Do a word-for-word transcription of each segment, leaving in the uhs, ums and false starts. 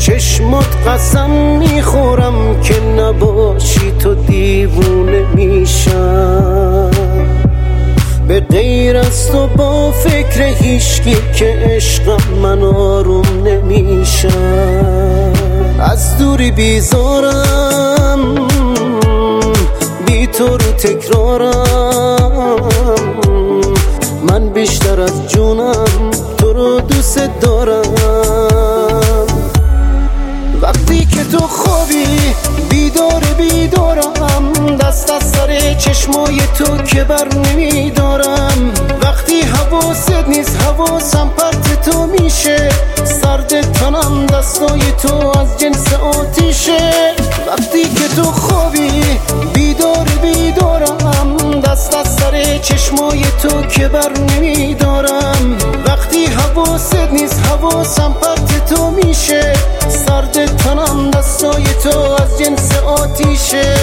چشمات قسم میخورم که نباشی تو دیوونه میشم، به غیر از تو با فکر هیچکی که عشقم من آروم نمیشم. از دوری بیزارم، بی تو رو تکرارم، من بیشتر از جونم تو رو دوست دارم. وقتی که تو خوابی بیدار بیدارم، دست از سر چشمای تو که بر نمیدارم. وقتی حواست نیست حواسم پرت تو میشه، سرد تنم دستای تو از جنس آتیشه. وقتی که تو خوابی بیدار بیدارم، دست از سر چشمای تو که بر نمیدارم. وقتی حواست نیست حواسم پرت تو میشه، سرد تنم دستای تو از جنس آتیشه.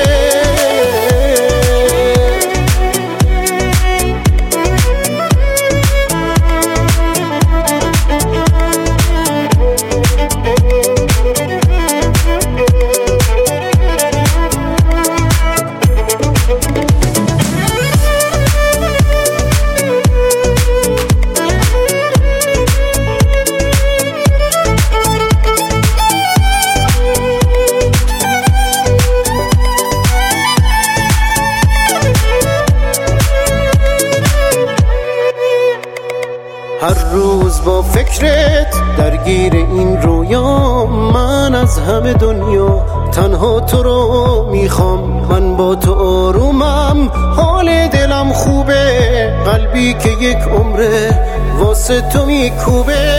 هر روز با فکرت درگیر این رویا، من از همه دنیا تنها تو رو میخوام. من با تو آرومم، حال دلم خوبه، قلبی که یک عمره واسه تو میکوبه.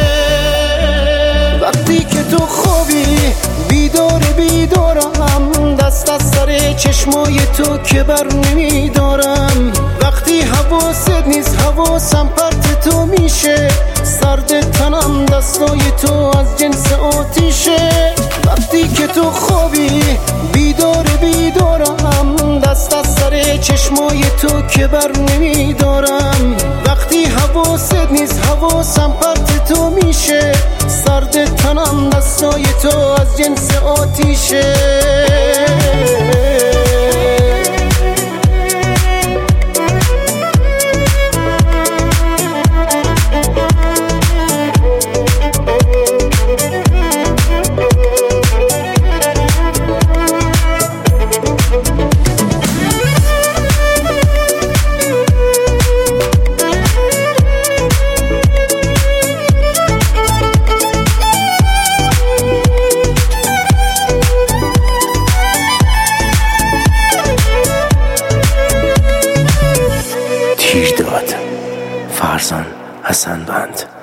وقتی که تو خوابی بیدار بیدارم، دست از سر چشمای تو که بر نمیدارم. وقتی حواست نیست حواسم پرت تو میشه، سرد تنم دستای تو از جنس آتیشه. وقتی که تو خوابی بیدار بیدارم، دست از سر چشمای تو که بر نمیدارم. وقتی حواست نیست حواسم پرت تو میشه، سرد تنم دستای تو از جنس آتیشه. تیرداد فرزان حسن بند.